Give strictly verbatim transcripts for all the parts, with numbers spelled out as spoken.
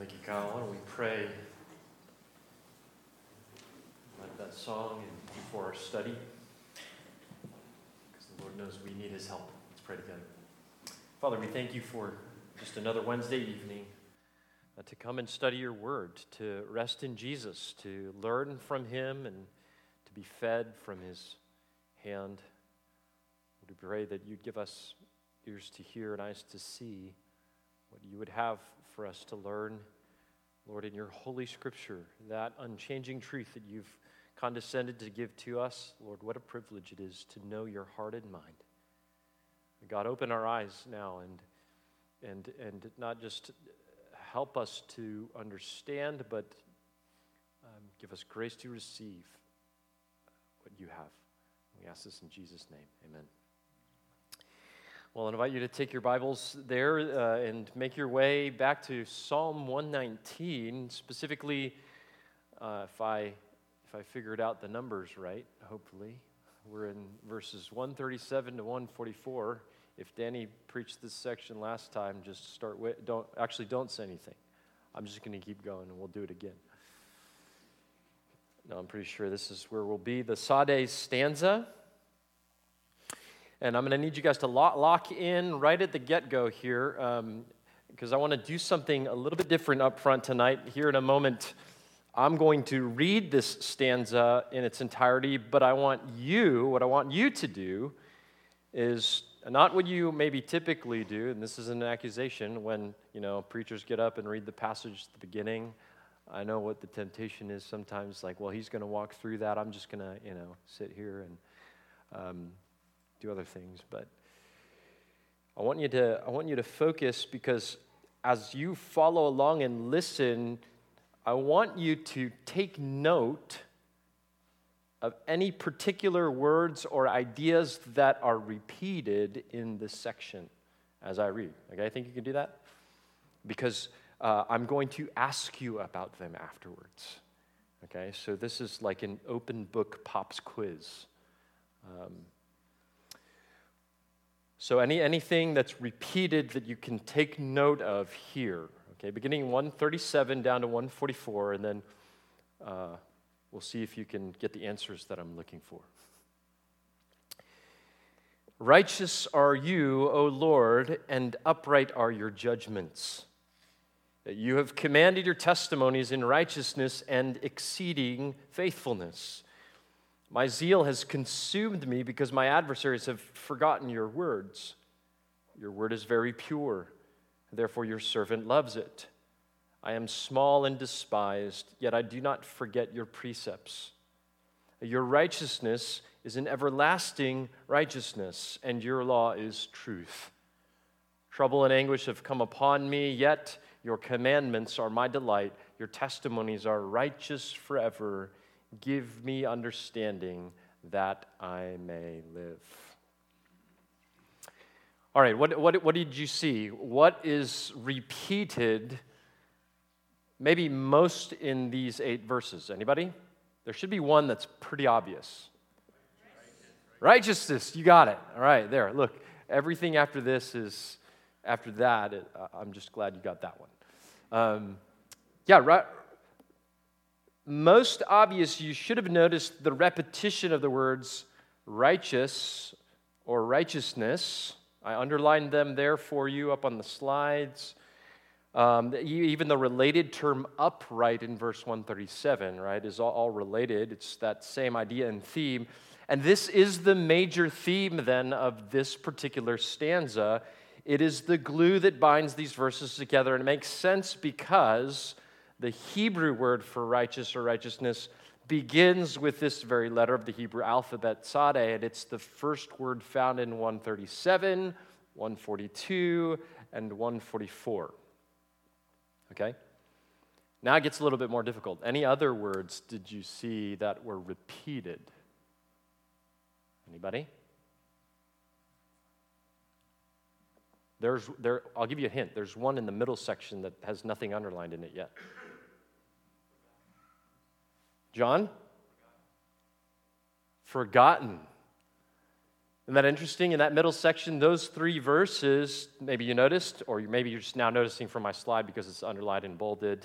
Thank you, Kyle. Why don't we pray like that song and before our study? Because the Lord knows we need his help. Let's pray together. Father, we thank you for just another Wednesday evening uh, to come and study your word, to rest in Jesus, to learn from him and to be fed from his hand. We pray that you'd give us ears to hear and eyes to see what you would have for us to learn, Lord, in your holy scripture, that unchanging truth that you've condescended to give to us. Lord, what a privilege it is to know your heart and mind. God, open our eyes now and and and not just help us to understand, but um, give us grace to receive what you have. We ask this in Jesus' name. Amen. Well, I invite you to take your Bibles there uh, and make your way back to Psalm one nineteen. Specifically, uh, if I if I figured out the numbers right, hopefully, we're in verses one thirty-seven to one forty-four. If Danny preached this section last time, just start with, don't, actually don't say anything. I'm just going to keep going and we'll do it again. No, I'm pretty sure this is where we'll be. The Sade stanza. And I'm going to need you guys to lock, lock in right at the get-go here um, because I want to do something a little bit different up front tonight. Here in a moment, I'm going to read this stanza in its entirety, but I want you, what I want you to do is not what you maybe typically do, and this is an accusation when, you know, preachers get up and read the passage at the beginning. I know what the temptation is sometimes, like, well, he's going to walk through that. I'm just going to, you know, sit here and um, do other things. But I want you to, I want you to focus, because as you follow along and listen, I want you to take note of any particular words or ideas that are repeated in this section as I read. Okay, I think you can do that? Because uh, I'm going to ask you about them afterwards. Okay, so this is like an open book pops quiz. Um, so any anything that's repeated that you can take note of here. Okay, beginning one thirty-seven down to one forty-four, and then uh, we'll see if you can get the answers that I'm looking for. Righteous are you, O Lord, and upright are your judgments. You have commanded your testimonies in righteousness and exceeding faithfulness. My zeal has consumed me because my adversaries have forgotten your words. Your word is very pure, therefore your servant loves it. I am small and despised, yet I do not forget your precepts. Your righteousness is an everlasting righteousness, and your law is truth. Trouble and anguish have come upon me, yet your commandments are my delight. Your testimonies are righteous forever. Give me understanding that I may live. All right, what, what, what did you see? What is repeated maybe most in these eight verses? Anybody? There should be one that's pretty obvious. Righteousness. Righteousness, you got it. All right, there. Look, everything after this is, after that, it, I'm just glad you got that one. Um, yeah, right. Most obvious, you should have noticed the repetition of the words righteous or righteousness. I underlined them there for you up on the slides. Um, even the related term upright in verse one thirty-seven, right, is all, all related. It's that same idea and theme. And this is the major theme, then, of this particular stanza. It is the glue that binds these verses together, and it makes sense because the Hebrew word for righteous or righteousness begins with this very letter of the Hebrew alphabet, Sade, and it's the first word found in one thirty-seven, one forty-two, and one forty-four. Okay? Now it gets a little bit more difficult. Any other words did you see that were repeated? Anybody? There's there. I'll give you a hint. There's one in the middle section that has nothing underlined in it yet. John? Forgotten. Isn't that interesting? In that middle section, those three verses, maybe you noticed, or maybe you're just now noticing from my slide because it's underlined and bolded.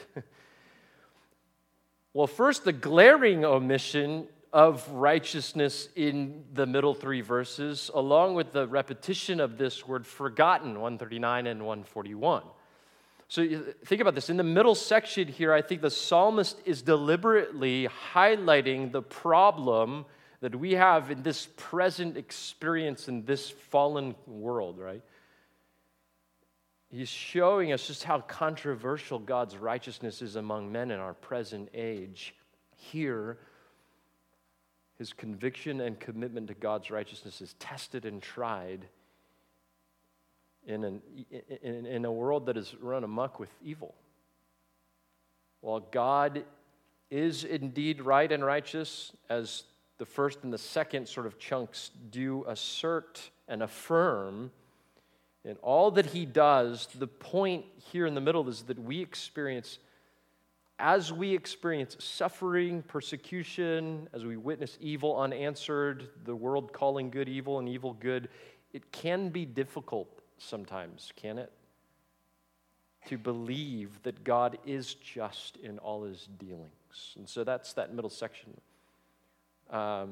Well, first, the glaring omission of righteousness in the middle three verses, along with the repetition of this word forgotten, one thirty-nine and one forty-one. So think about this. In the middle section here, I think the psalmist is deliberately highlighting the problem that we have in this present experience in this fallen world, right? He's showing us just how controversial God's righteousness is among men in our present age. Here, his conviction and commitment to God's righteousness is tested and tried in, an, in, in a world that is run amok with evil. While God is indeed right and righteous, as the first and the second sort of chunks do assert and affirm, in all that he does, the point here in the middle is that we experience, as we experience suffering, persecution, as we witness evil unanswered, the world calling good evil and evil good, it can be difficult sometimes, can it? To believe that God is just in all his dealings. And so that's that middle section. Um,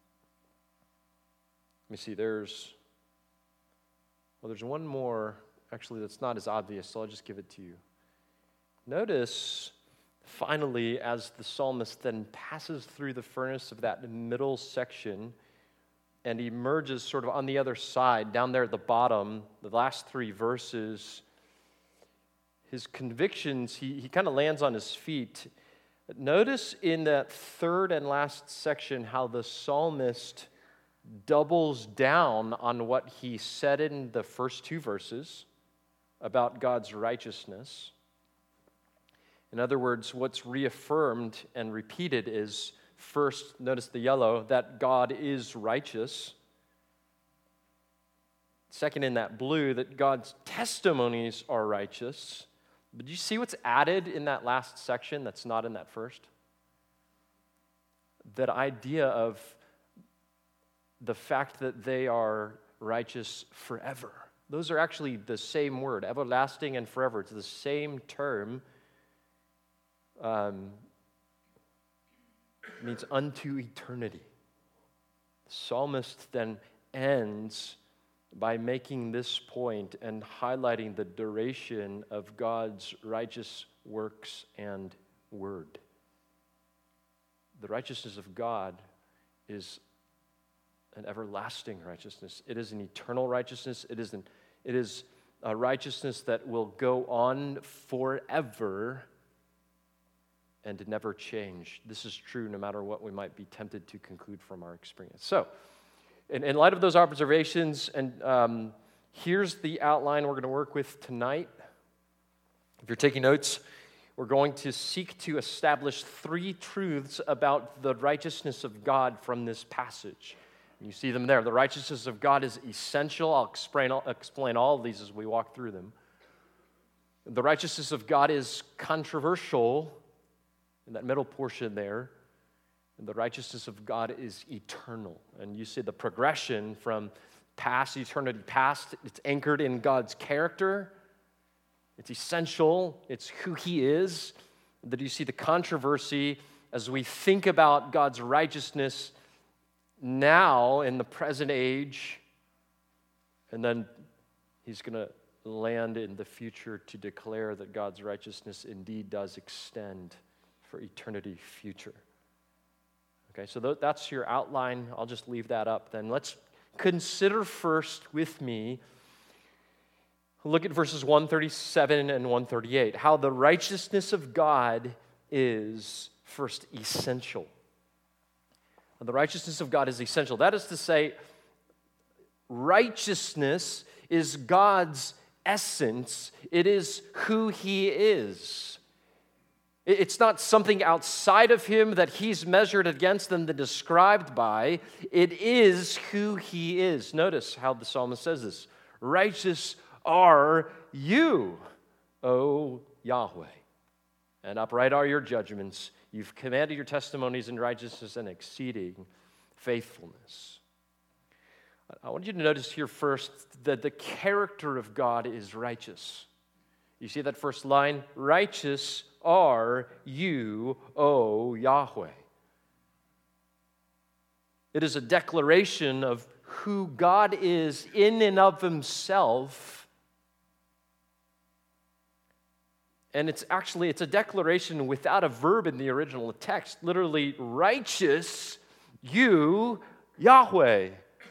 let me see, there's, well, there's one more, actually, that's not as obvious, so I'll just give it to you. Notice, finally, as the psalmist then passes through the furnace of that middle section and emerges sort of on the other side, down there at the bottom, the last three verses, his convictions, he, he kind of lands on his feet. Notice in that third and last section how the psalmist doubles down on what he said in the first two verses about God's righteousness. In other words, what's reaffirmed and repeated is, first, notice the yellow, that God is righteous. Second, in that blue, that God's testimonies are righteous. But do you see what's added in that last section that's not in that first? That idea of the fact that they are righteous forever. Those are actually the same word, everlasting and forever. It's the same term. Um, means unto eternity. The psalmist then ends by making this point and highlighting the duration of God's righteous works and word. The righteousness of God is an everlasting righteousness. It is an eternal righteousness. It is, an, it is a righteousness that will go on forever and never change. This is true no matter what we might be tempted to conclude from our experience. So, in, in light of those observations, and um, here's the outline we're going to work with tonight. If you're taking notes, we're going to seek to establish three truths about the righteousness of God from this passage. You see them there. The righteousness of God is essential. I'll explain, I'll explain all of these as we walk through them. The righteousness of God is controversial in that middle portion there. And the righteousness of God is eternal. And you see the progression from past, eternity past. It's anchored in God's character. It's essential. It's who he is. That you see the controversy as we think about God's righteousness now in the present age. And then he's going to land in the future to declare that God's righteousness indeed does extend for eternity future. Okay, so th- that's your outline. I'll just leave that up then. Let's consider first with me, look at verses one thirty-seven and one thirty-eight, how the righteousness of God is first essential. The righteousness of God is essential. That is to say, righteousness is God's essence. It is who he is. It's not something outside of him that he's measured against and then described by. It is who he is. Notice how the psalmist says this. Righteous are you, O Yahweh, and upright are your judgments. You've commanded your testimonies in righteousness and exceeding faithfulness. I want you to notice here first that the character of God is righteous. You see that first line? Righteous are you, O Yahweh. It is a declaration of who God is in and of himself. And it's actually, it's a declaration without a verb in the original text. Literally, righteous, you, Yahweh.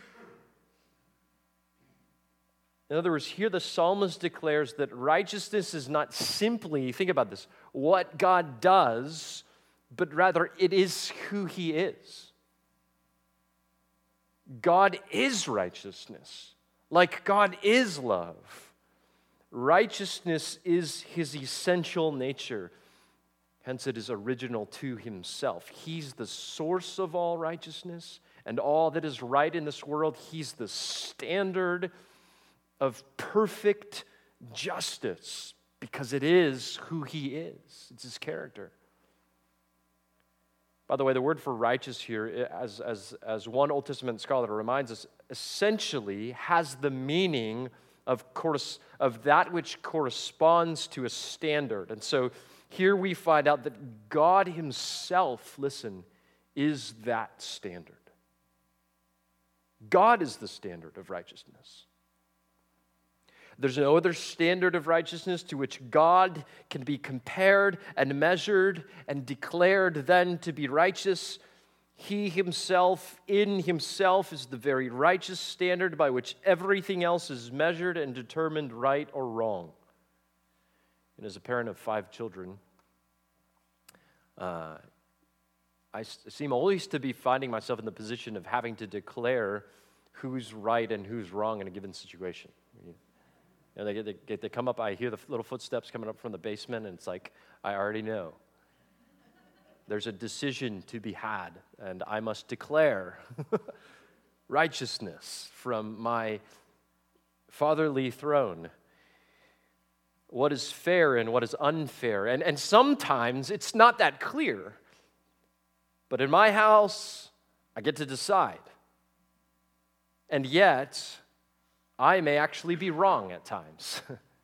In other words, here the psalmist declares that righteousness is not simply, think about this, what God does, but rather it is who he is. God is righteousness, like God is love. Righteousness is his essential nature. Hence, it is original to himself. He's the source of all righteousness and all that is right in this world. He's the standard of perfect justice because it is who he is. It's his character. By the way, the word for righteous here, as, as, as one Old Testament scholar reminds us, essentially has the meaning of, course, of that which corresponds to a standard. And so here we find out that God himself, listen, is that standard. God is the standard of righteousness. There's no other standard of righteousness to which God can be compared and measured and declared then to be righteous. He himself, in himself, is the very righteous standard by which everything else is measured and determined right or wrong. And as a parent of five children, uh, I seem always to be finding myself in the position of having to declare who's right and who's wrong in a given situation. You know, they, get, they, they come up, I hear the little footsteps coming up from the basement, and it's like, I already know. There's a decision to be had, and I must declare righteousness from my fatherly throne. What is fair and what is unfair. And, and sometimes it's not that clear. But in my house, I get to decide. And yet, I may actually be wrong at times.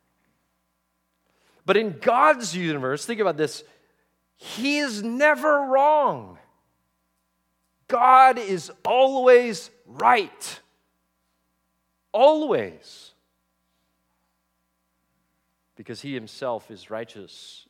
But in God's universe, think about this, he is never wrong. God is always right. Always. Because he himself is righteous.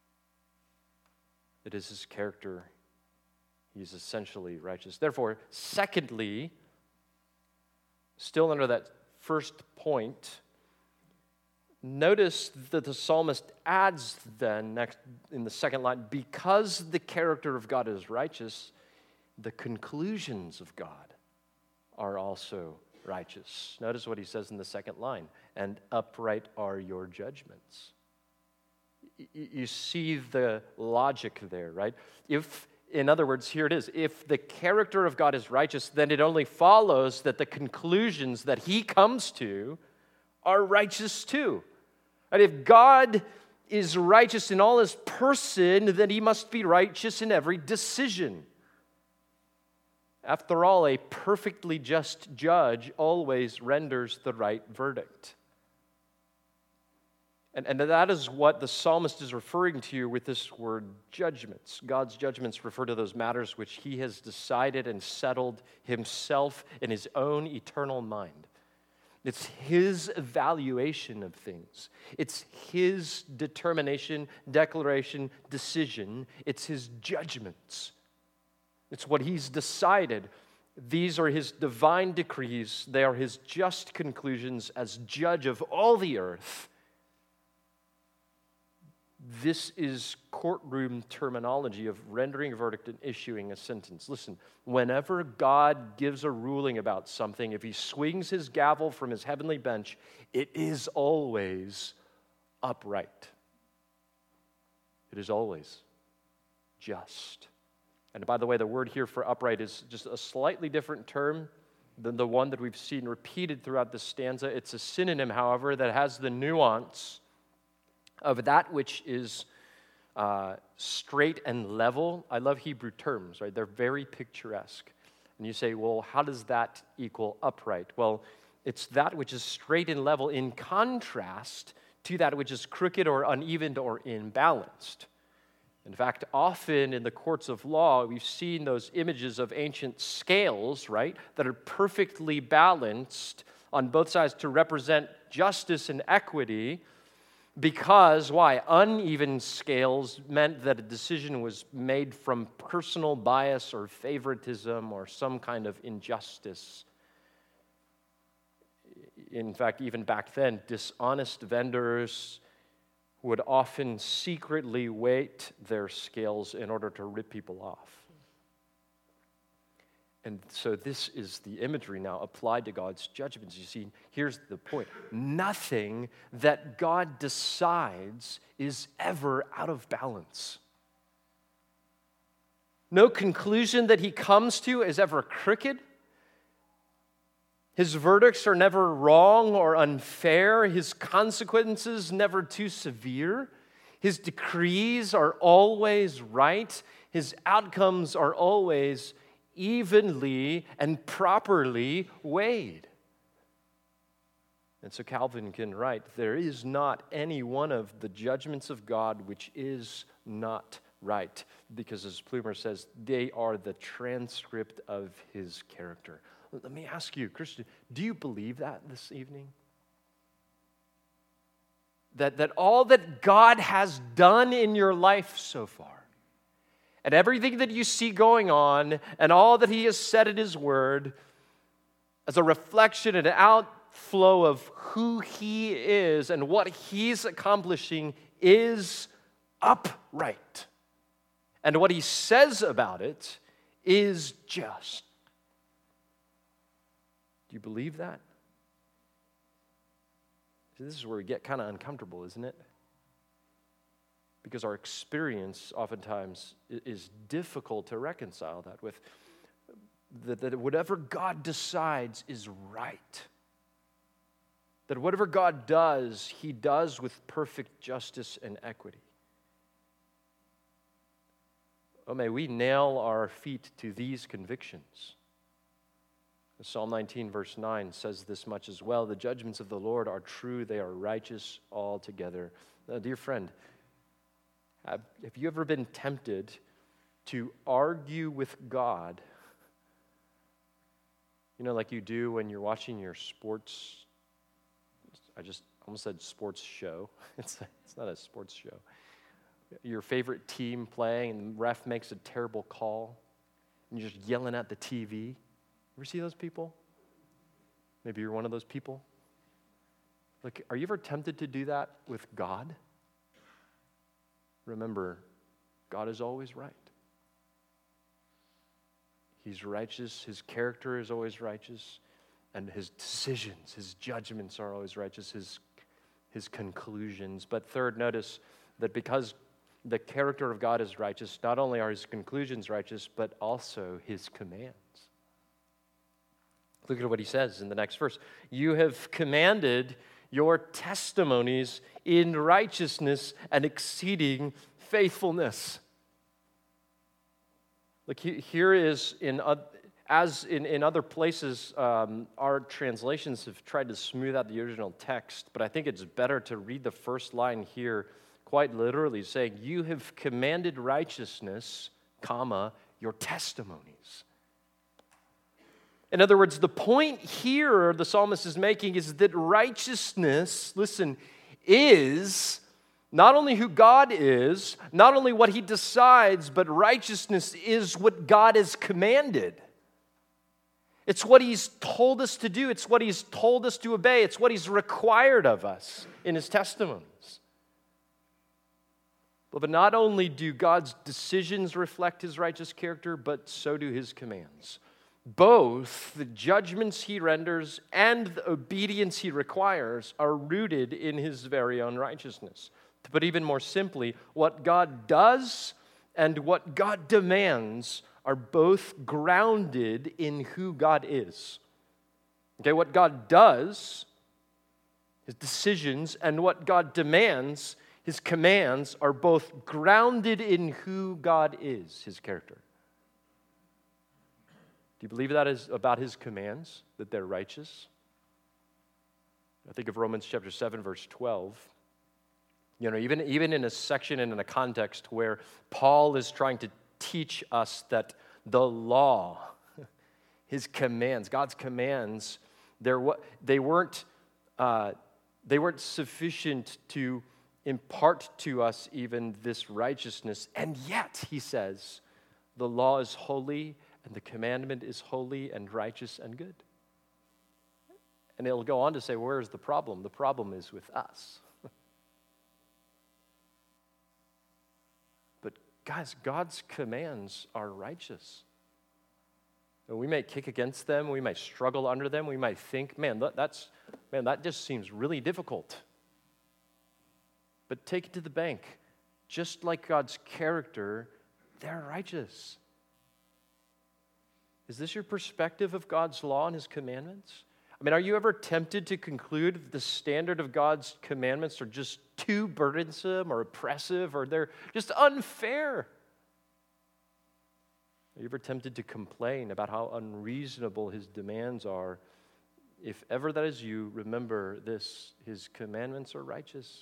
It is his character. He is essentially righteous. Therefore, secondly, still under that first point, notice that the psalmist adds then, next in the second line, because the character of God is righteous, the conclusions of God are also righteous. Notice what he says in the second line, and upright are your judgments. You see the logic there, right? If In other words, here it is. If the character of God is righteous, then it only follows that the conclusions that he comes to are righteous too. And if God is righteous in all his person, then he must be righteous in every decision. After all, a perfectly just judge always renders the right verdict. And, and that is what the psalmist is referring to with this word judgments. God's judgments refer to those matters which he has decided and settled himself in his own eternal mind. It's his evaluation of things. It's his determination, declaration, decision. It's his judgments. It's what he's decided. These are his divine decrees. They are his just conclusions as judge of all the earth. This is courtroom terminology of rendering a verdict and issuing a sentence. Listen, whenever God gives a ruling about something, if he swings his gavel from his heavenly bench, it is always upright. It is always just. And by the way, the word here for upright is just a slightly different term than the one that we've seen repeated throughout this stanza. It's a synonym, however, that has the nuance of that which is uh, straight and level. I love Hebrew terms, right? They're very picturesque. And you say, well, how does that equal upright? Well, it's that which is straight and level in contrast to that which is crooked or uneven or imbalanced. In fact, often in the courts of law, we've seen those images of ancient scales, right, that are perfectly balanced on both sides to represent justice and equity because, why? Uneven scales meant that a decision was made from personal bias or favoritism or some kind of injustice. In fact, even back then, dishonest vendors would often secretly weight their scales in order to rip people off. And so this is the imagery now applied to God's judgments. You see, here's the point. Nothing that God decides is ever out of balance. No conclusion that he comes to is ever crooked. His verdicts are never wrong or unfair. His consequences never too severe. His decrees are always right. His outcomes are always evenly and properly weighed. And so Calvin can write, there is not any one of the judgments of God which is not right, because as Plumer says, they are the transcript of his character. Let me ask you, Christian, do you believe that this evening? That, that all that God has done in your life so far, and everything that you see going on, and all that he has said in his word, as a reflection and an outflow of who he is and what he's accomplishing is upright. And what he says about it is just. Do you believe that? See, this is where we get kind of uncomfortable, isn't it? Because our experience oftentimes is difficult to reconcile that with. That, that whatever God decides is right. That whatever God does, he does with perfect justice and equity. Oh, may we nail our feet to these convictions. Psalm nineteen, verse nine says this much as well. The judgments of the Lord are true. They are righteous altogether. Uh, dear friend, have, have you ever been tempted to argue with God? You know, like you do when you're watching your sports, I just almost said sports show. It's, it's not a sports show. Your favorite team playing and the ref makes a terrible call and you're just yelling at the T V. Ever see those people? Maybe you're one of those people. Like, are you ever tempted to do that with God? Remember, God is always right. He's righteous. His character is always righteous. And his decisions, his judgments are always righteous, his, his conclusions. But third, notice that because the character of God is righteous, not only are his conclusions righteous, but also his commands. Look at what he says in the next verse. You have commanded your testimonies in righteousness and exceeding faithfulness. Look, here is, in as in, in other places, um, our translations have tried to smooth out the original text, but I think it's better to read the first line here quite literally, saying, you have commanded righteousness, comma, your testimonies. In other words, the point here the psalmist is making is that righteousness, listen, is not only who God is, not only what he decides, but righteousness is what God has commanded. It's what he's told us to do. It's what he's told us to obey. It's what he's required of us in his testimonies. But not only do God's decisions reflect his righteous character, but so do his commands. Both the judgments he renders and the obedience he requires are rooted in his very own righteousness. To put even more simply, what God does and what God demands are both grounded in who God is. Okay, what God does, his decisions, and what God demands, his commands, are both grounded in who God is, his character. Do you believe that is about his commands, that they're righteous? I think of Romans chapter seven, verse twelve. You know, even, even in a section and in a context where Paul is trying to teach us that the law, his commands, God's commands, they're, they weren't uh, they weren't sufficient to impart to us even this righteousness. And yet, he says, the law is holy and the commandment is holy and righteous and good. And it'll go on to say, where's the problem? The problem is with us. But guys, God's commands are righteous. We may kick against them, we might struggle under them, we might think, man, that's man, that just seems really difficult. But take it to the bank. Just like God's character, they're righteous. Is this your perspective of God's law and his commandments? I mean, are you ever tempted to conclude that the standard of God's commandments are just too burdensome or oppressive or they're just unfair? Are you ever tempted to complain about how unreasonable his demands are? If ever that is you, remember this, his commandments are righteous.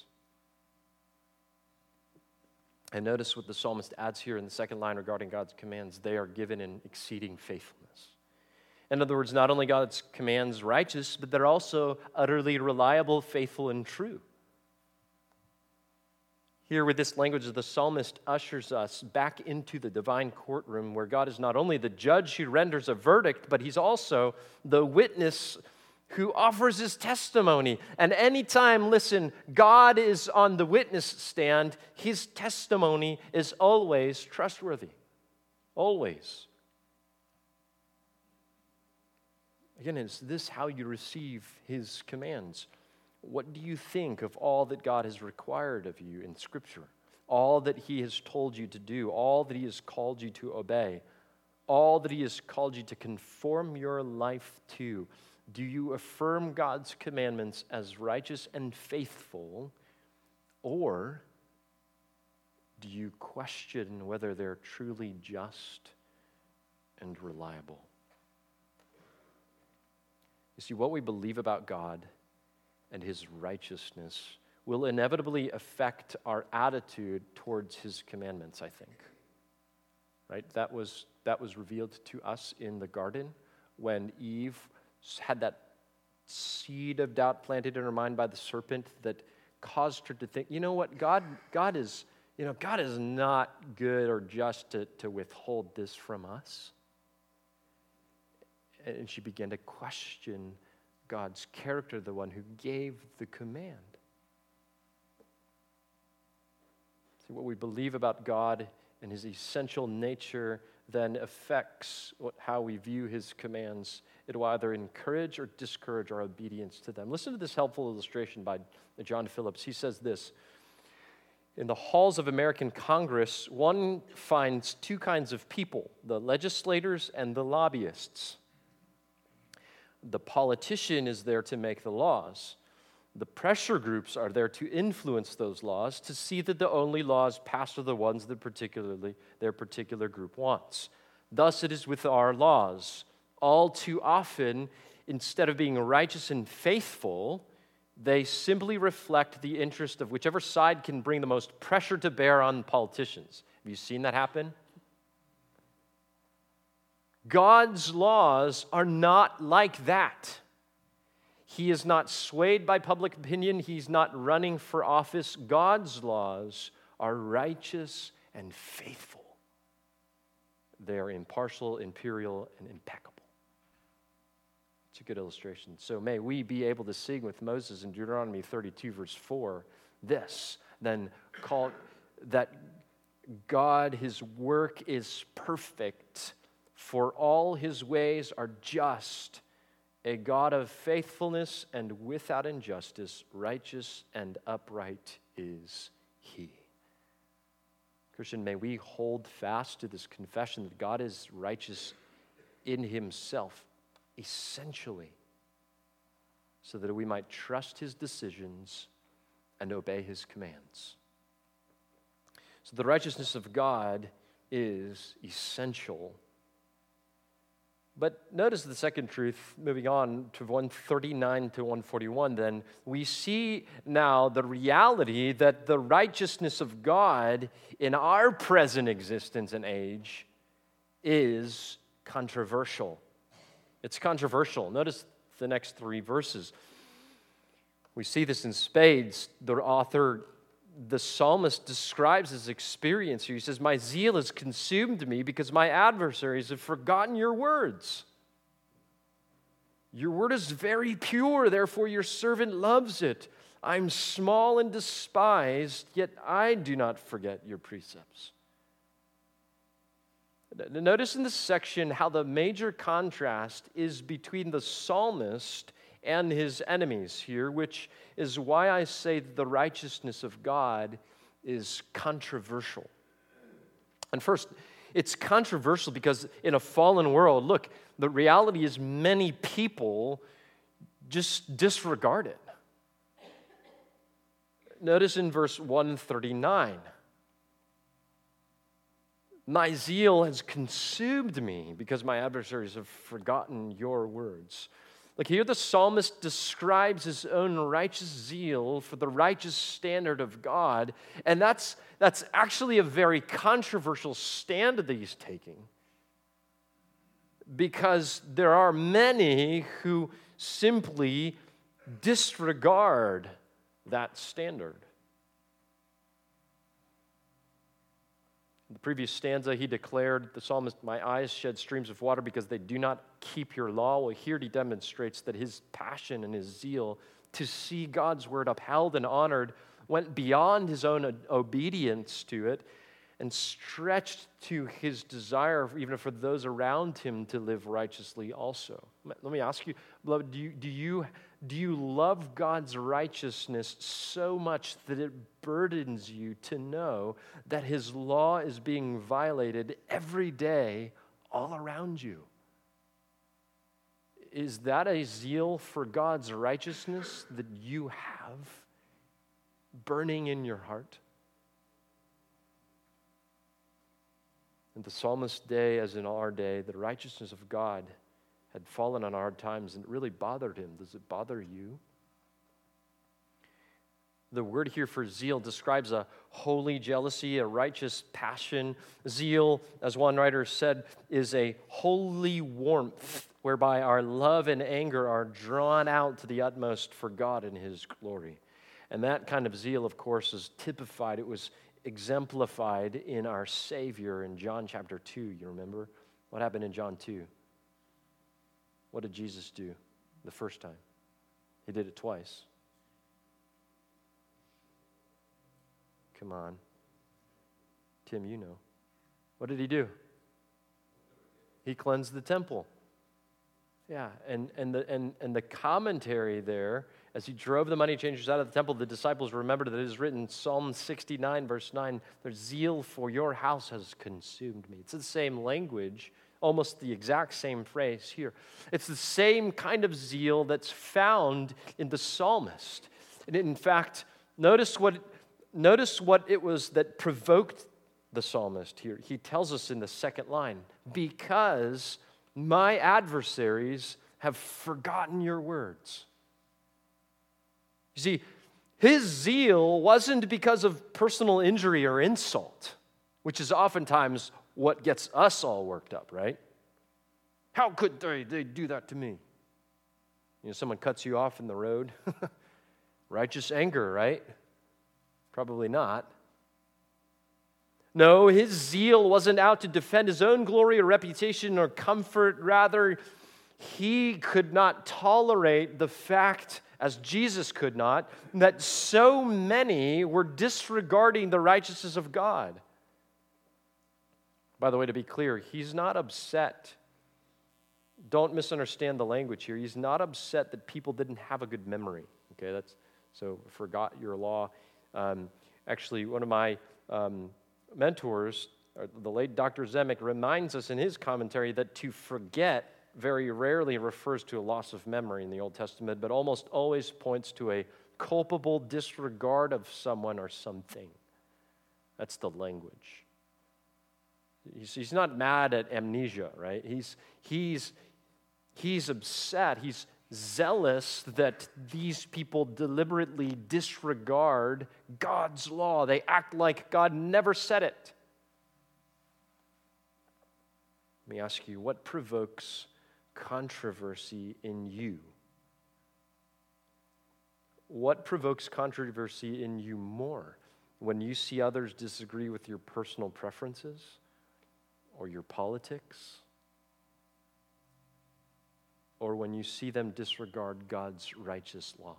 And notice what the psalmist adds here in the second line regarding God's commands. They are given in exceeding faithfulness. In other words, not only God's commands righteous, but they're also utterly reliable, faithful, and true. Here with this language, the psalmist ushers us back into the divine courtroom where God is not only the judge who renders a verdict, but he's also the witness who offers his testimony. And anytime, listen, God is on the witness stand, his testimony is always trustworthy. Always. Again, is this how you receive his commands? What do you think of all that God has required of you in Scripture? All that he has told you to do, all that he has called you to obey, all that he has called you to conform your life to. Do you affirm God's commandments as righteous and faithful, or do you question whether they're truly just and reliable? You see, what we believe about God and his righteousness will inevitably affect our attitude towards his commandments, I think. Right? That was, that was revealed to us in the garden when Eve had that seed of doubt planted in her mind by the serpent that caused her to think, you know what, God, God is, you know, God is not good or just to, to withhold this from us. And she began to question God's character, the one who gave the command. See, what we believe about God and his essential nature then affects what, how we view his commands. It will either encourage or discourage our obedience to them. Listen to this helpful illustration by John Phillips. He says this: in the halls of American Congress, one finds two kinds of people, the legislators and the lobbyists. The politician is there to make the laws. The pressure groups are there to influence those laws, to see that the only laws passed are the ones that particularly their particular group wants. Thus it is with our laws. All too often, instead of being righteous and faithful, they simply reflect the interest of whichever side can bring the most pressure to bear on politicians. Have you seen that happen? God's laws are not like that. He is not swayed by public opinion. He's not running for office. God's laws are righteous and faithful. They are impartial, imperial, and impeccable. It's a good illustration. So may we be able to sing with Moses in Deuteronomy thirty-two, verse four, this, then call that God, his work is perfect, for all his ways are just, a God of faithfulness and without injustice, righteous and upright is he. Christian, may we hold fast to this confession that God is righteous in himself, essentially, so that we might trust his decisions and obey his commands. So the righteousness of God is essential. But notice the second truth, moving on to one thirty-nine to one forty-one, then we see now the reality that the righteousness of God in our present existence and age is controversial. It's controversial. Notice the next three verses. We see this in spades. The author, the psalmist, describes his experience here. He says, "My zeal has consumed me because my adversaries have forgotten your words. Your word is very pure, therefore your servant loves it. I'm small and despised, yet I do not forget your precepts." Notice in this section how the major contrast is between the psalmist and his enemies here, which is why I say the righteousness of God is controversial. And first, it's controversial because in a fallen world, look, the reality is many people just disregard it. Notice in verse one thirty-nine, "My zeal has consumed me because my adversaries have forgotten your words." Like here the psalmist describes his own righteous zeal for the righteous standard of God, and that's, that's actually a very controversial stand that he's taking, because there are many who simply disregard that standard. In the previous stanza, he declared, the psalmist, "My eyes shed streams of water because they do not keep your law." Well, here he demonstrates that his passion and his zeal to see God's word upheld and honored went beyond his own obedience to it and stretched to his desire, even for those around him, to live righteously also. Let me ask you, beloved, do you, do you, do you love God's righteousness so much that it burdens you to know that his law is being violated every day all around you? Is that a zeal for God's righteousness that you have burning in your heart? In the psalmist's day, as in our day, the righteousness of God had fallen on hard times, and it really bothered him. Does it bother you? The word here for zeal describes a holy jealousy, a righteous passion. Zeal, as one writer said, is a holy warmth whereby our love and anger are drawn out to the utmost for God and his glory. And that kind of zeal, of course, is typified. It was exemplified in our Savior in John chapter two. You remember? What happened in John two? What did Jesus do the first time? He did it twice. Come on. Tim, you know. What did he do? He cleansed the temple. Yeah, and, and, the, and, and the commentary there, as he drove the money changers out of the temple, the disciples remembered that it is written, Psalm sixty-nine, verse nine, "Their zeal for your house has consumed me." It's the same language, almost the exact same phrase here. It's the same kind of zeal that's found in the psalmist. And in fact, notice what, notice what it was that provoked the psalmist here. He tells us in the second line, "Because my adversaries have forgotten your words." You see, his zeal wasn't because of personal injury or insult, which is oftentimes what gets us all worked up, right? How could they, they do that to me? You know, someone cuts you off in the road. Righteous anger, right? Probably not. No, his zeal wasn't out to defend his own glory or reputation or comfort. Rather, he could not tolerate the fact, as Jesus could not, that so many were disregarding the righteousness of God. By the way, to be clear, he's not upset. Don't misunderstand the language here. He's not upset that people didn't have a good memory. Okay, that's so forgot your law. Um, actually, one of my um, mentors, the late Doctor Zemek, reminds us in his commentary that to forget very rarely refers to a loss of memory in the Old Testament, but almost always points to a culpable disregard of someone or something. That's the language. He's, he's not mad at amnesia, right? He's, he's, He's upset. He's zealous that these people deliberately disregard God's law. They act like God never said it. Let me ask you, what provokes controversy in you? What provokes controversy in you more? When you see others disagree with your personal preferences or your politics? Or when you see them disregard God's righteous law?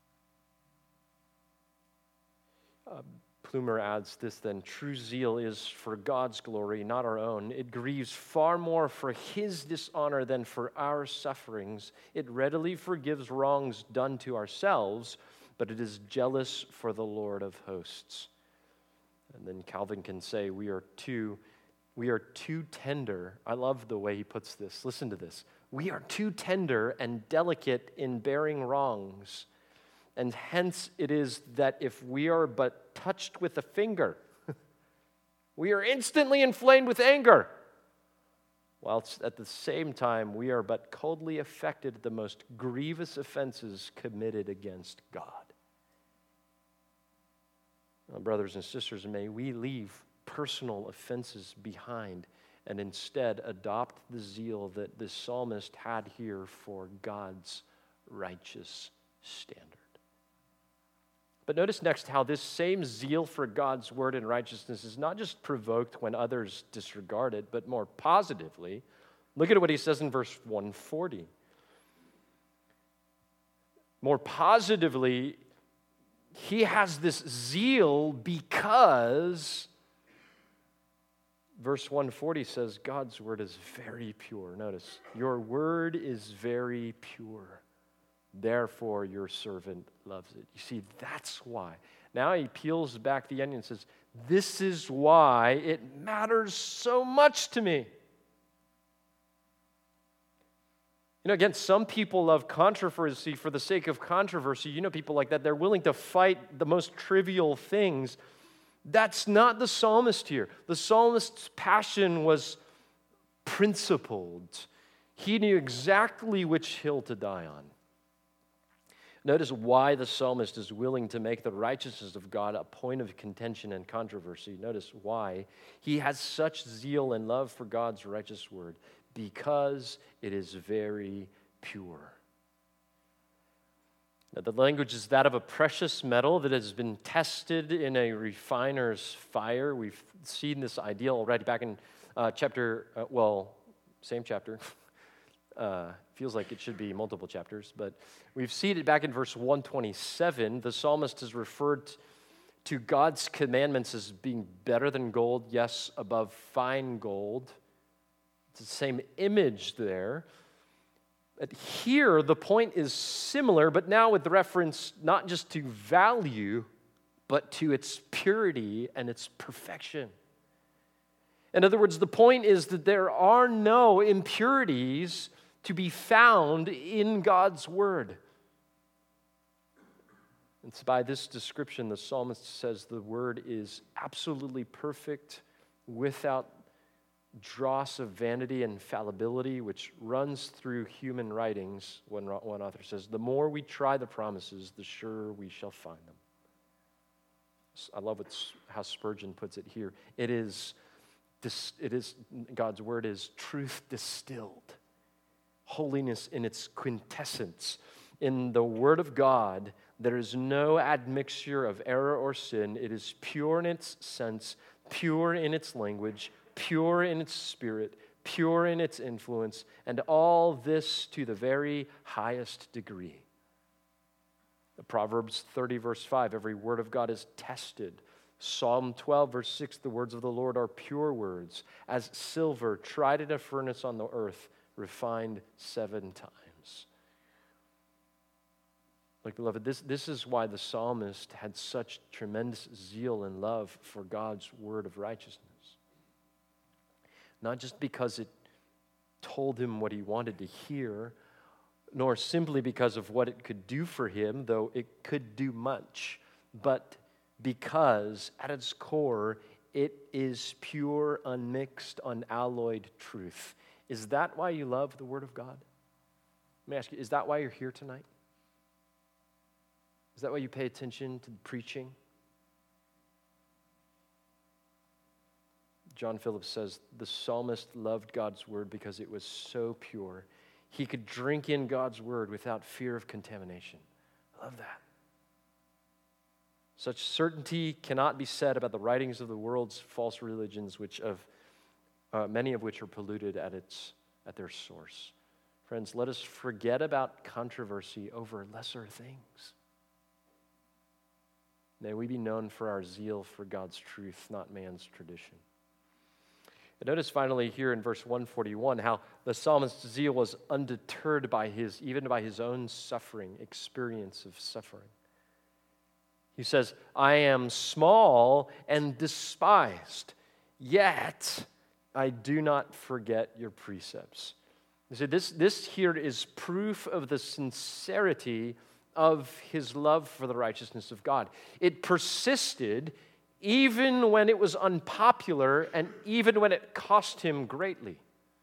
Uh, Plumer adds this then, true zeal is for God's glory, not our own. It grieves far more for his dishonor than for our sufferings. It readily forgives wrongs done to ourselves, but it is jealous for the Lord of hosts. And then Calvin can say, we are too, we are too tender. I love the way he puts this. Listen to this. We are too tender and delicate in bearing wrongs. And hence it is that if we are but touched with a finger, we are instantly inflamed with anger, whilst at the same time we are but coldly affected at the most grievous offenses committed against God. Now, brothers and sisters, may we leave personal offenses behind and instead adopt the zeal that the psalmist had here for God's righteous standard. But notice next how this same zeal for God's word and righteousness is not just provoked when others disregard it, but more positively. Look at what he says in verse one forty. More positively, he has this zeal because verse one forty says, God's word is very pure. Notice, your word is very pure. Therefore, your servant loves it. You see, that's why. Now he peels back the onion and says, this is why it matters so much to me. You know, again, some people love controversy for the sake of controversy. You know, people like that. They're willing to fight the most trivial things. That's not the psalmist here. The psalmist's passion was principled. He knew exactly which hill to die on. Notice why the psalmist is willing to make the righteousness of God a point of contention and controversy. Notice why he has such zeal and love for God's righteous word. Because it is very pure. Now, the language is that of a precious metal that has been tested in a refiner's fire. We've seen this idea already back in uh, chapter, uh, well, same chapter. Uh, feels like it should be multiple chapters, but we've seen it back in verse one twenty-seven. The psalmist has referred to God's commandments as being better than gold, yes, above fine gold. It's the same image there. But here, the point is similar, but now with the reference not just to value, but to its purity and its perfection. In other words, the point is that there are no impurities to be found in God's word. It's by this description the psalmist says the word is absolutely perfect, without dross of vanity and fallibility, which runs through human writings. One, one author says, the more we try the promises, the surer we shall find them. I love what's, how Spurgeon puts it here. It is, it is God's word is truth distilled. Holiness in its quintessence. In the Word of God, there is no admixture of error or sin. It is pure in its sense, pure in its language, pure in its spirit, pure in its influence, and all this to the very highest degree. The Proverbs thirty, verse five, every word of God is tested. Psalm twelve, verse six, the words of the Lord are pure words, as silver tried in a furnace on the earth, refined seven times. Look, beloved, this, this is why the psalmist had such tremendous zeal and love for God's word of righteousness. Not just because it told him what he wanted to hear, nor simply because of what it could do for him, though it could do much, but because at its core, it is pure, unmixed, unalloyed truth. Is that why you love the Word of God? Let me ask you, is that why you're here tonight? Is that why you pay attention to the preaching? John Phillips says, the psalmist loved God's word because it was so pure. He could drink in God's word without fear of contamination. I love that. Such certainty cannot be said about the writings of the world's false religions, which of uh, many of which are polluted at its at their source. Friends, let us forget about controversy over lesser things. May we be known for our zeal for God's truth, not man's tradition. And notice finally here in verse one forty-one how the psalmist's zeal was undeterred by his, even by his own suffering, experience of suffering. He says, I am small and despised, yet I do not forget your precepts. You see, this, this here is proof of the sincerity of his love for the righteousness of God. It persisted even when it was unpopular and even when it cost him greatly.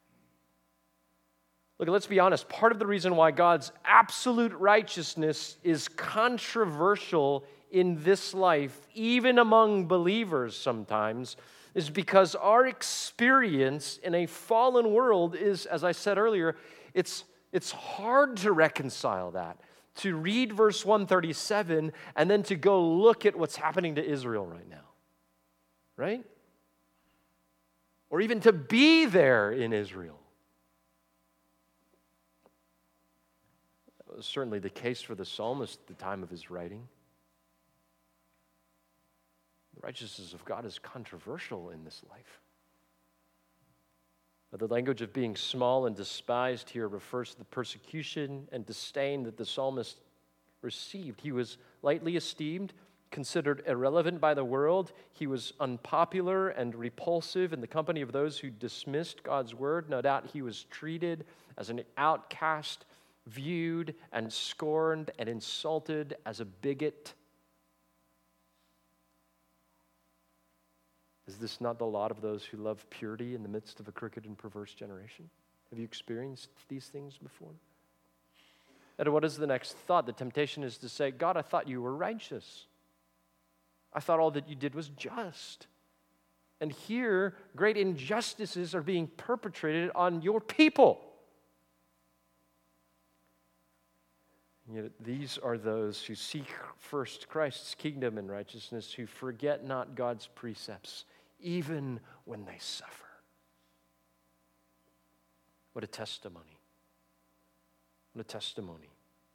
Look, let's be honest. Part of the reason why God's absolute righteousness is controversial in this life, even among believers sometimes, is because our experience in a fallen world is, as I said earlier, it's, it's hard to reconcile that. To read verse one thirty-seven and then to go look at what's happening to Israel right now. Right? Or even to be there in Israel. That was certainly the case for the psalmist at the time of his writing. The righteousness of God is controversial in this life. The language of being small and despised here refers to the persecution and disdain that the psalmist received. He was lightly esteemed, considered irrelevant by the world. He was unpopular and repulsive in the company of those who dismissed God's word. No doubt he was treated as an outcast, viewed and scorned and insulted as a bigot. Is this not the lot of those who love purity in the midst of a crooked and perverse generation? Have you experienced these things before? And what is the next thought? The temptation is to say, God, I thought you were righteous. I thought all that you did was just. And here, great injustices are being perpetrated on your people. Yet these are those who seek first Christ's kingdom and righteousness, who forget not God's precepts, even when they suffer. What a testimony. What a testimony.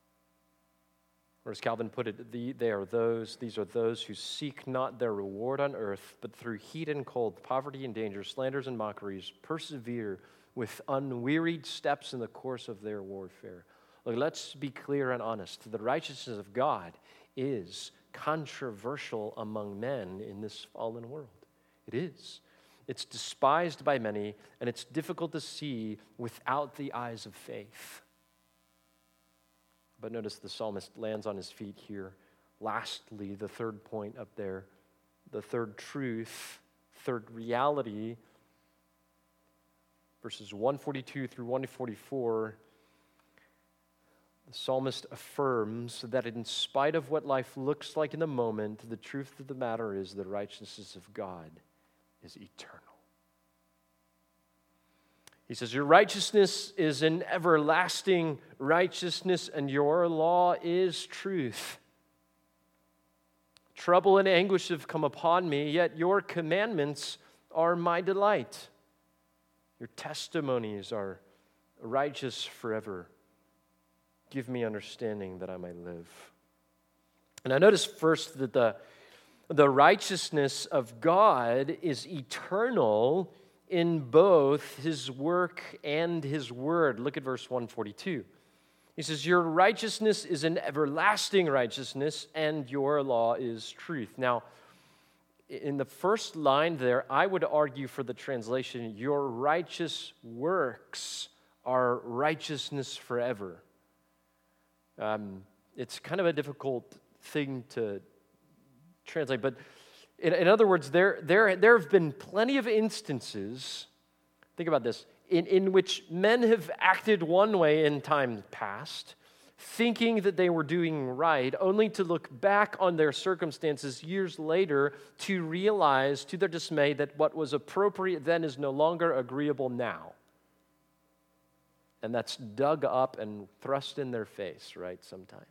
Or as Calvin put it, the, they are those, these are those who seek not their reward on earth, but through heat and cold, poverty and danger, slanders and mockeries, persevere with unwearied steps in the course of their warfare. Look, let's be clear and honest. The righteousness of God is controversial among men in this fallen world. It is. It's despised by many, and it's difficult to see without the eyes of faith. But notice the psalmist lands on his feet here. Lastly, the third point up there, the third truth, third reality, verses one forty-two through one forty-four, the psalmist affirms that in spite of what life looks like in the moment, the truth of the matter is the righteousness of God is eternal. He says, your righteousness is an everlasting righteousness, and your law is truth. Trouble and anguish have come upon me, yet your commandments are my delight. Your testimonies are righteous forever. Give me understanding that I may live. And I notice first that the, the righteousness of God is eternal in both his work and his word. Look at verse one forty-two. He says, your righteousness is an everlasting righteousness, and your law is truth. Now, in the first line there, I would argue for the translation, your righteous works are righteousness forever. Um, it's kind of a difficult thing to translate, but in, in other words, there, there, there have been plenty of instances, think about this, in, in which men have acted one way in time past, thinking that they were doing right, only to look back on their circumstances years later to realize, to their dismay, that what was appropriate then is no longer agreeable now. And that's dug up and thrust in their face, right, sometimes.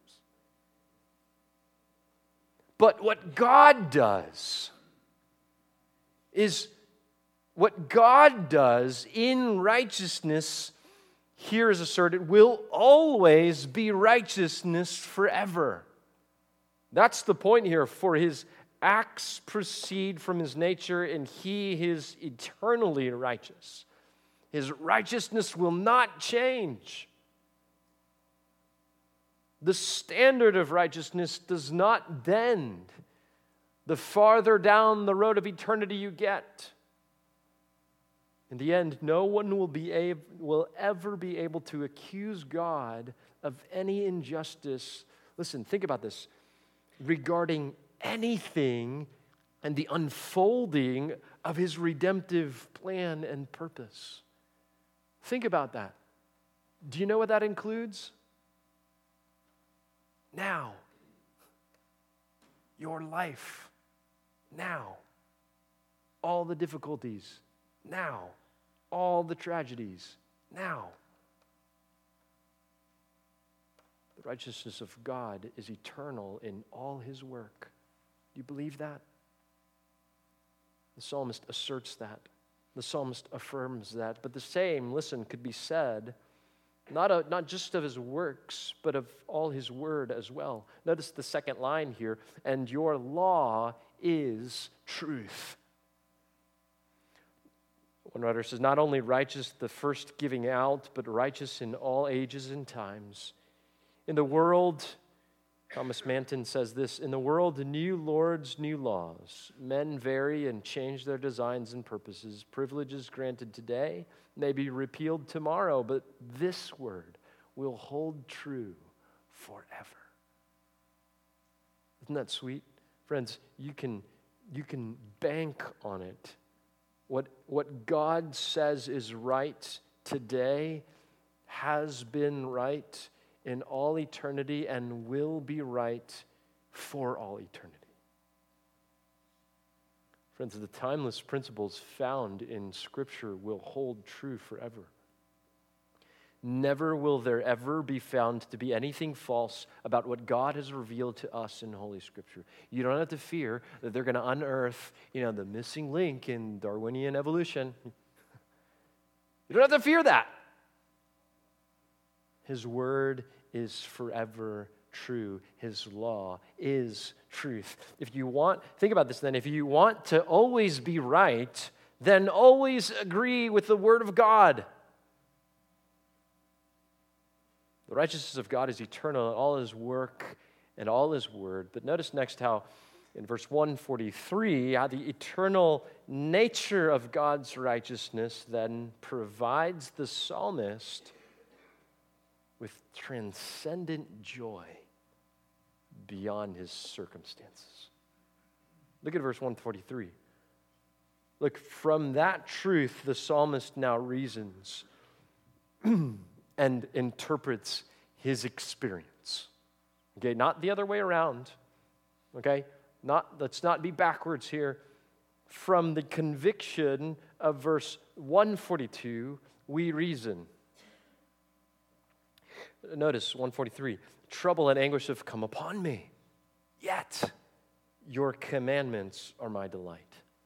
But what God does is, what God does in righteousness, here is asserted, will always be righteousness forever. That's the point here. For his acts proceed from his nature, and he is eternally righteous. His righteousness will not change. The standard of righteousness does not bend the farther down the road of eternity you get. In the end, no one will be able, will ever be able to accuse God of any injustice. Listen, think about this. Regarding anything and the unfolding of his redemptive plan and purpose. Think about that. Do you know what that includes? Now. Your life. Now. All the difficulties. Now. All the tragedies. Now. The righteousness of God is eternal in all his work. Do you believe that? The psalmist asserts that. The psalmist affirms that. But the same, listen, could be said not, a, not just of his works, but of all his word as well. Notice the second line here, and your law is truth. One writer says, not only righteous the first giving out, but righteous in all ages and times. In the world, Thomas Manton says this, in the world, new lords, new laws. Men vary and change their designs and purposes. Privileges granted today may be repealed tomorrow, but this word will hold true forever. Isn't that sweet? Friends, you can, you can bank on it. What, what God says is right today has been right in all eternity and will be right for all eternity. Friends, the timeless principles found in Scripture will hold true forever. Never will there ever be found to be anything false about what God has revealed to us in Holy Scripture. You don't have to fear that they're going to unearth, you know, the missing link in Darwinian evolution. You don't have to fear that. His word is forever true. His law is truth. If you want, think about this then, if you want to always be right, then always agree with the word of God. The righteousness of God is eternal in all his work and all his word. But notice next how in verse one forty-three, how the eternal nature of God's righteousness then provides the psalmist with transcendent joy beyond his circumstances. Look at verse one forty-three. Look, from that truth, the psalmist now reasons and interprets his experience. Okay, not the other way around. Okay, not let's not be backwards here. From the conviction of verse one forty-two, we reason. Notice one forty-three, trouble and anguish have come upon me, yet your commandments are my delight.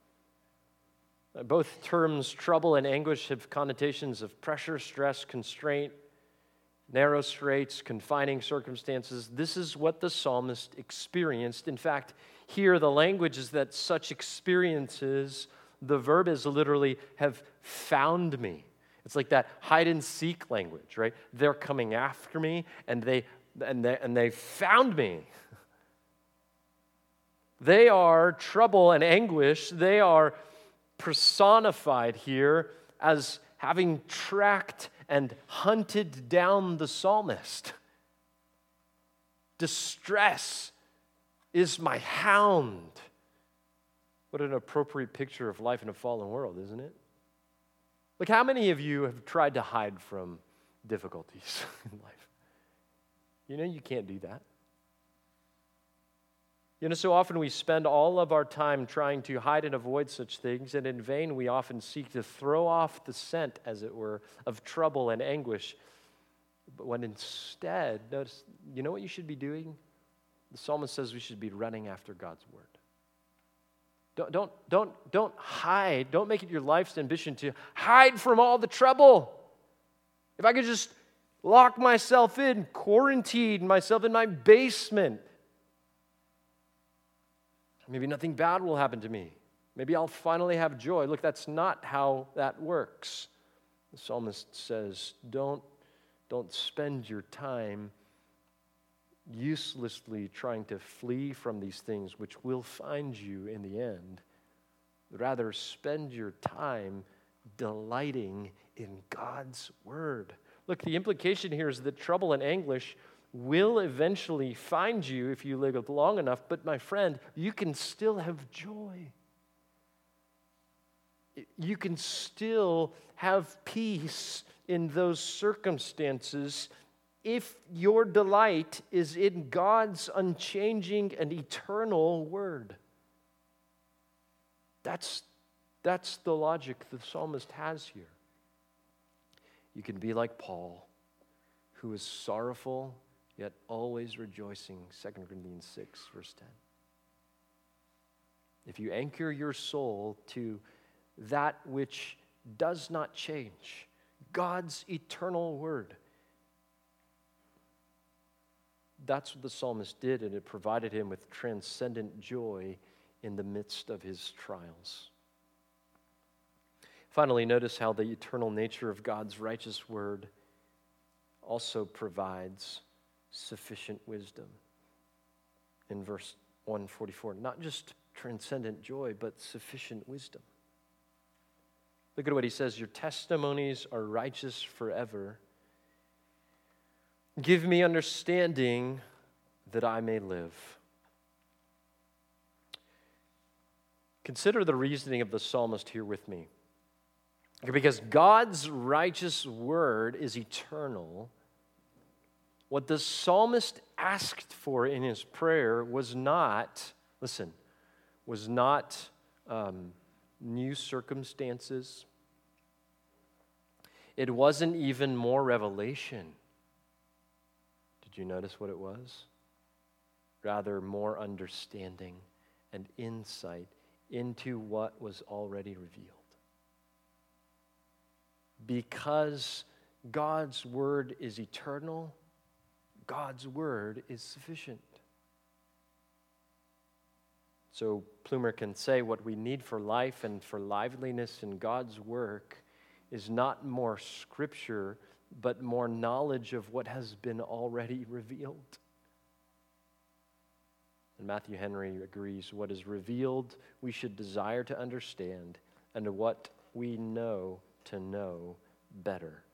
Both terms, trouble and anguish, have connotations of pressure, stress, constraint, narrow straits, confining circumstances. This is what the psalmist experienced. In fact, here the language is that such experiences, the verb is literally have found me. It's like that hide and seek language, right? They're coming after me and they and they, and they found me. They are trouble and anguish. They are personified here as having tracked and hunted down the psalmist. Distress is my hound. What an appropriate picture of life in a fallen world, isn't it? Look, how many of you have tried to hide from difficulties in life? You know you can't do that. You know, so often we spend all of our time trying to hide and avoid such things, and in vain we often seek to throw off the scent, as it were, of trouble and anguish. But when instead, notice, you know what you should be doing? The psalmist says we should be running after God's word. Don't, don't, don't, don't hide. Don't make it your life's ambition to hide from all the trouble. If I could just lock myself in, quarantine myself in my basement, maybe nothing bad will happen to me. Maybe I'll finally have joy. Look, that's not how that works. The psalmist says, don't, don't spend your time uselessly trying to flee from these things which will find you in the end. Rather, spend your time delighting in God's word. Look, the implication here is that trouble and anguish will eventually find you if you live long enough, but my friend, you can still have joy. You can still have peace in those circumstances if your delight is in God's unchanging and eternal word. That's, that's the logic the psalmist has here. You can be like Paul, who is sorrowful yet always rejoicing, Second Corinthians six, verse ten. If you anchor your soul to that which does not change, God's eternal word, that's what the psalmist did, and it provided him with transcendent joy in the midst of his trials. Finally, notice how the eternal nature of God's righteous word also provides sufficient wisdom. In verse one forty-four, not just transcendent joy, but sufficient wisdom. Look at what he says, your testimonies are righteous forever. Give me understanding that I may live. Consider the reasoning of the psalmist here with me. Because God's righteous word is eternal, what the psalmist asked for in his prayer was not, listen, was not um, new circumstances. It wasn't even more revelation. Did you notice what it was? Rather, more understanding and insight into what was already revealed. Because God's word is eternal, God's word is sufficient. So Plumer can say what we need for life and for liveliness in God's work is not more scripture, but more knowledge of what has been already revealed. And Matthew Henry agrees, what is revealed we should desire to understand, and what we know to know better.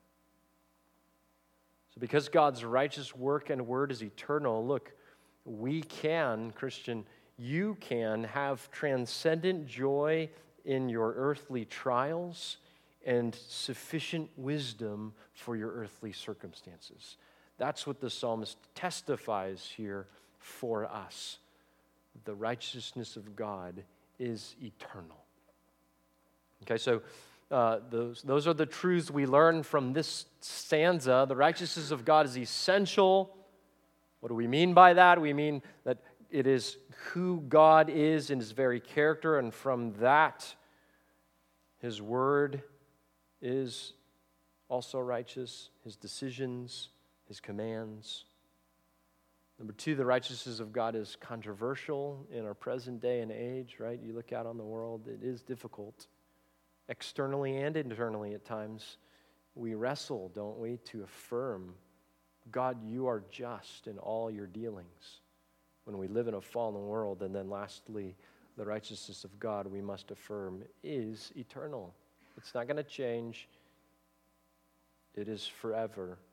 So because God's righteous work and word is eternal, look, we can, Christian, you can have transcendent joy in your earthly trials and sufficient wisdom for your earthly circumstances. That's what the psalmist testifies here for us. The righteousness of God is eternal. Okay, so uh, those, those are the truths we learn from this stanza. The righteousness of God is essential. What do we mean by that? We mean that it is who God is in his very character, and from that, his word is also righteous, his decisions, his commands. Number two, the righteousness of God is controversial in our present day and age, right? You look out on the world, it is difficult. Externally and internally at times, we wrestle, don't we, to affirm, God, you are just in all your dealings. When we live in a fallen world, and then lastly, the righteousness of God, we must affirm, is eternal. It's not going to change. It is forever